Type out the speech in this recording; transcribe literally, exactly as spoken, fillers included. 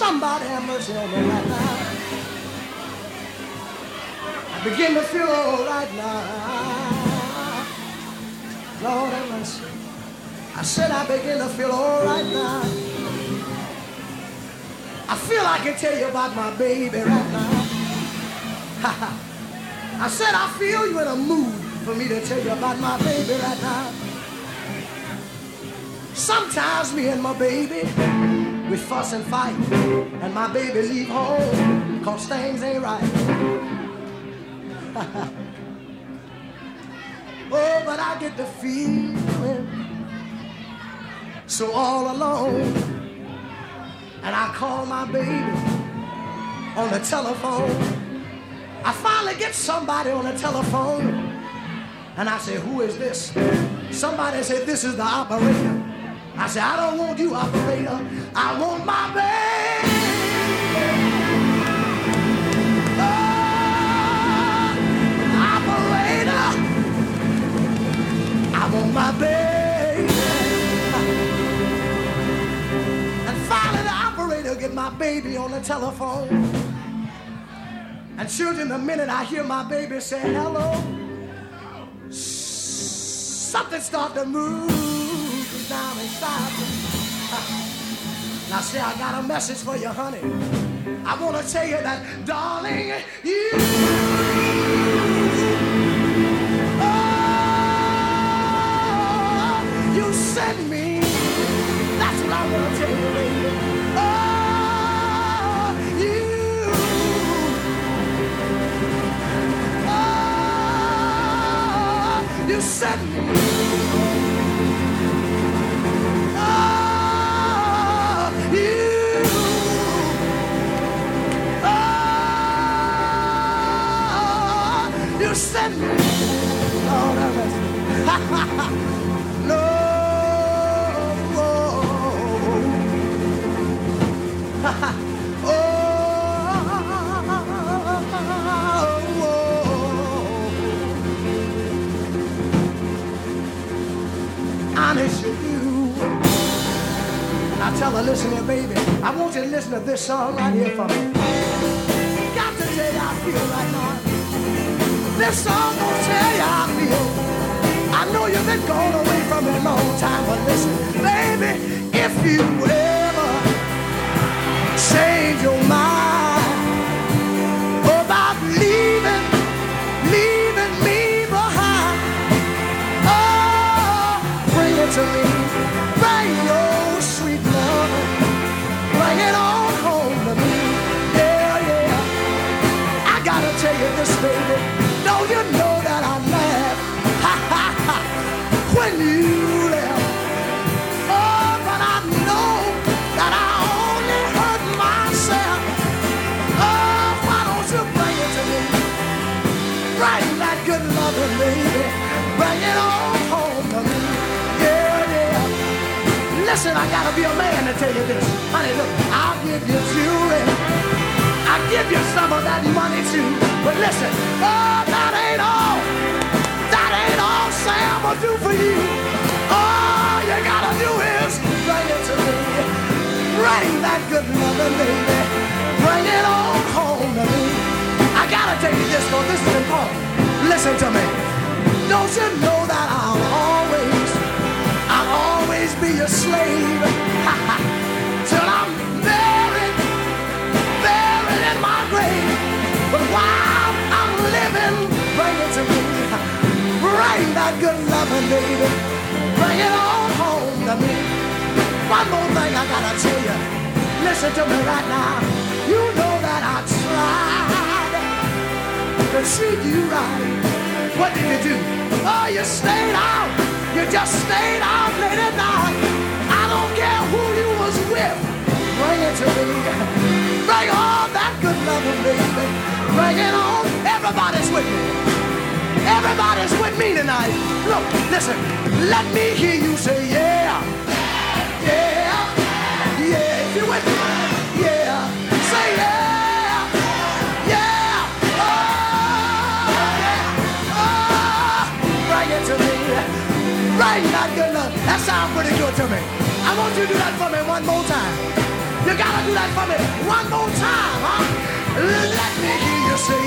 Somebody have mercy on me right now. I begin to feel all right now. Lord have mercy. I said I begin to feel all right now. I feel I can tell you about my baby right now. I said I feel you in a mood for me to tell you about my baby right now. Sometimes me and my baby, we fuss and fight, and my baby leave home cause things ain't right. Oh, but I get the feeling so all alone, and I call my baby on the telephone. I finally get somebody on the telephone, and I say, who is this? Somebody said, this is the operator. I said, I don't want you, operator. I want my baby. Oh, operator. I want my baby. And finally the operator get my baby on the telephone. And children, the minute I hear my baby say hello, something start to move down inside me. Now say, I got a message for you, honey. I want to tell you that, darling, you, oh, you sent me. That's what I want to tell you, baby. Oh, you, oh, you sent me. You sent me, Lord have mercy. No, oh, honest you do. And I tell her, listen here, baby, I want you to listen to this song right here for me. Got to tell you how I feel right now. This song gonna tell you how I feel. I know you've been gone away from me a long time, but listen, baby, if you ever change your mind about leaving, leaving me behind, oh, bring it to me, bring your sweet love, bring it on home to me, yeah, yeah. I gotta tell you this, baby. Don't you know that I laughed ha, ha, ha, when you left? Oh, but I know that I only hurt myself. Oh, why don't you bring it to me? Bring that good loving, baby. Bring it on home to me. Yeah, yeah. Listen, I gotta be a man to tell you this. Honey, look, I'll give you jewelry. I'll give you some of that money too. But listen, oh, that ain't all. That ain't all Sam will do for you. All you gotta do is bring it to me. Bring that good loving, baby. Bring it on home to me. I gotta tell you this, because this is important. Listen to me. Don't you know that I'll always, I'll always be a slave till I'm buried, buried in my grave. But while I'm living, bring it to me. Bring that good loving, baby. Bring it on home to me. One more thing I gotta tell you. Listen to me right now. You know that I tried to treat you right. What did you do? Oh, you stayed out. You just stayed out late at night. I don't care who you was with. Bring it to me. Bring all that good loving, baby. Bring it on. Everybody's with me. Everybody's with me tonight. Look, listen. Let me hear you say yeah. Yeah. Yeah. If you're with me. Yeah. Say yeah. Yeah. Oh. Yeah. Oh. Bring it to me. Bring that good love. That sounds pretty good to me. I want you to do that for me one more time. You gotta do that for me one more time, huh? Let me hear you say